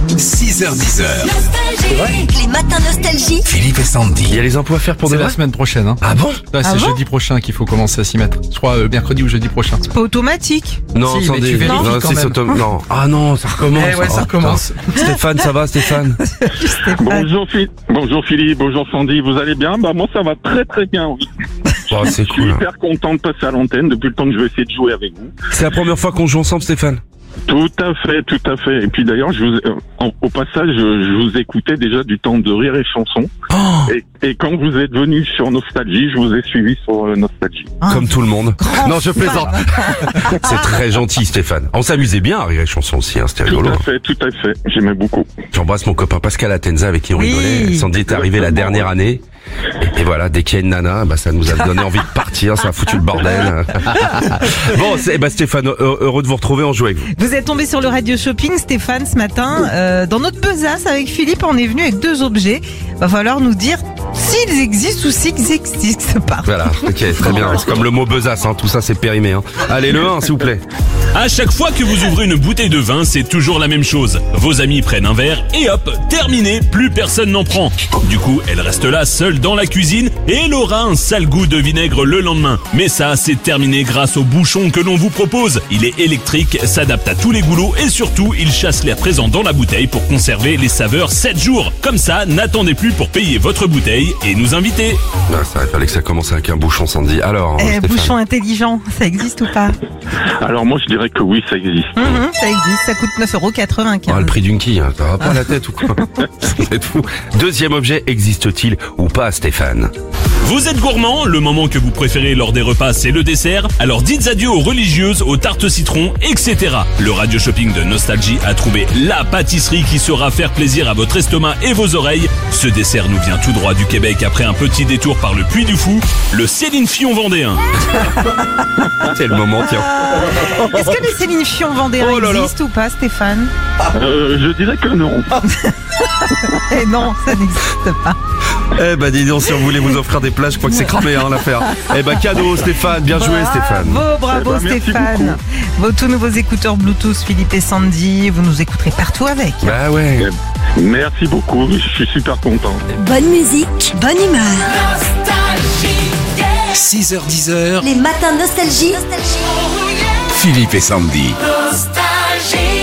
6h10. Les matins nostalgie. Philippe et Sandy. Il y a les impôts à faire pour C'est demain. la semaine prochaine. Hein. Ah bon? Ouais, c'est jeudi prochain qu'il faut commencer à s'y mettre. Je crois mercredi ou jeudi prochain. Pas automatique. Non, Si, Sandy. mais tu vérifies Non, quand si, même. c'est non. Ah non, ça recommence. Eh ouais, ça Oh, recommence. putain. Stéphane, ça va, Stéphane? Bonjour Philippe, bonjour Sandy, vous allez bien? Bah moi ça va très très bien, oui. Oh, c'est Je suis cool. hyper content de passer à l'antenne depuis le temps que je vais essayer de jouer avec vous. C'est la première fois qu'on joue ensemble, Stéphane? Tout à fait. Et puis d'ailleurs, au passage, je vous écoutais déjà du temps de Rire et Chanson. Oh, Et quand vous êtes venu sur Nostalgie, je vous ai suivi sur Nostalgie. comme tout le monde. Non, je plaisante. C'est très gentil, Stéphane. On s'amusait bien à Rire et Chanson aussi, hein, c'était rigolo. Tout à fait. J'aimais beaucoup. J'embrasse mon copain Pascal Atenza avec qui on Oui. rigolait. Sandy est arrivé la dernière année. Et voilà, dès qu'il y a une nana, bah, ça nous a donné envie de partir, ça a foutu le bordel. Bon, Stéphane, heureux de vous retrouver, on joue avec vous. Vous êtes tombé sur le radio shopping, Stéphane, ce matin. Dans notre besace avec Philippe, on est venu avec 2 objets. Va falloir nous dire s'ils existent ou s'ils existent pas. Voilà, ok, très bien. C'est comme le mot besace, hein, tout ça c'est périmé. Hein. Allez, le 1, s'il vous plaît. À chaque fois que vous ouvrez une bouteille de vin, c'est toujours la même chose. Vos amis prennent un verre et hop, terminé, plus personne n'en prend. Du coup, elle reste là seule dans la cuisine et elle aura un sale goût de vinaigre le lendemain. Mais ça, c'est terminé grâce au bouchon que l'on vous propose. Il est électrique, s'adapte à tous les goulots et surtout, il chasse l'air présent dans la bouteille pour conserver les saveurs 7 jours. Comme ça, n'attendez plus pour payer votre bouteille et nous inviter. Ah, ça, il fallait que ça commence avec un bouchon, Sandy. Alors, Stéphane. Bouchon intelligent, ça existe ou pas? Alors moi je dirais que oui, ça existe. Ça existe, ça coûte 9,95 Ah, €. le prix d'une quille, hein, ça va pas la tête ou quoi? C'est fou. Deuxième objet, existe-t-il ou pas, Stéphane? Vous êtes gourmand, le moment que vous préférez lors des repas c'est le dessert, alors dites adieu aux religieuses, aux tartes citron, etc. Le radio shopping de Nostalgie a trouvé la pâtisserie qui saura faire plaisir à votre estomac et vos oreilles. Ce dessert nous vient tout droit du Québec après un petit détour par le Puy du Fou, le Céline Fion vendéen. C'est le moment, tiens. Est-ce que les Céline Fion vendéens Oh là là. existent ou pas, Stéphane? Je dirais que non. Eh non, ça n'existe pas. Eh ben, dis donc, si on voulait vous offrir des plages, je crois que c'est cramé, hein, l'affaire. Eh ben, cadeau, Stéphane, bien joué, Stéphane. Bravo, Eh ben, merci Stéphane. Vos tout nouveaux écouteurs Bluetooth Philippe et Sandy, vous nous écouterez partout avec. Bah ouais. Merci beaucoup, je suis super content. Bonne musique, bonne humeur. 6h10. Les matins nostalgie. Philippe et Sandy. Nostalgie.